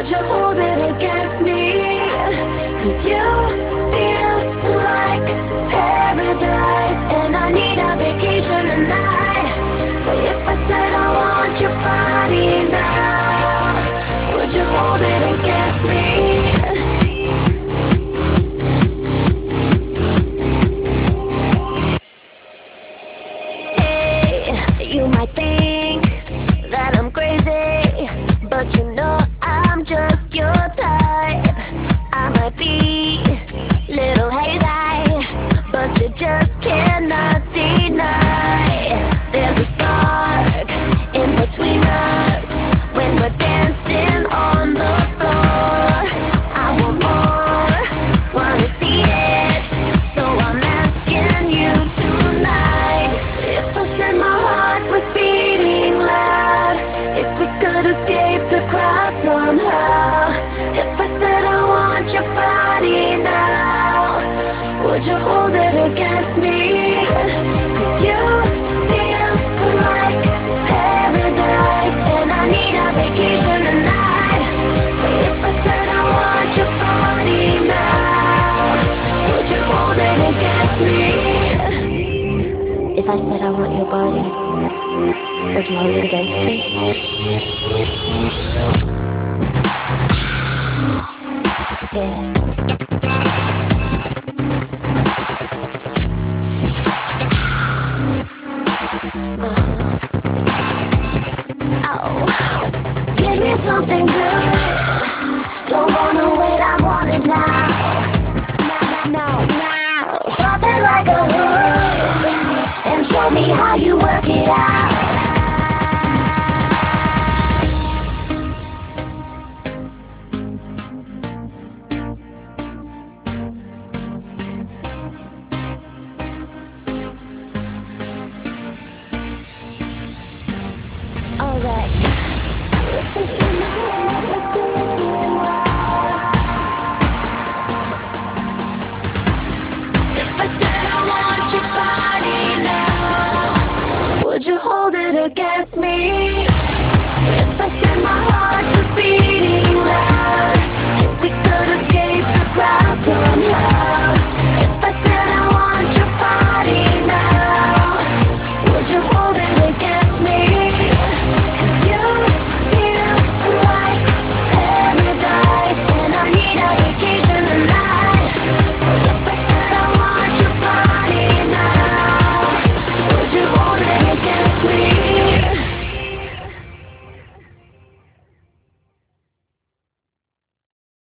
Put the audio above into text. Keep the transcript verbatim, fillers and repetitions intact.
would you hold it against me? Cause you feel like paradise, and I need a vacation tonight. So if I said I want your body now, would you hold it against me? You might think that I'm crazy, but you know I'm just your type. I might be little hazy, but you just cannot deny. There's a spark in between us when we're dancing on the floor. I want more, wanna see it, so I'm asking you tonight. If I said my heart was beating loud, if we could escape the crowd somehow, if I said I want your body now, would you hold it against me? Cause you feel like paradise, and I need a vacation tonight. So if I said I want your body now, would you hold it against me? If I said I want your body, would you hold it against me? Yeah. Oh, give me something good. Don't wanna wait, I want it now. Now, now, now. Something like a hook, and show me how you work it out. Alright. If I said I want your body now, would you hold it against me?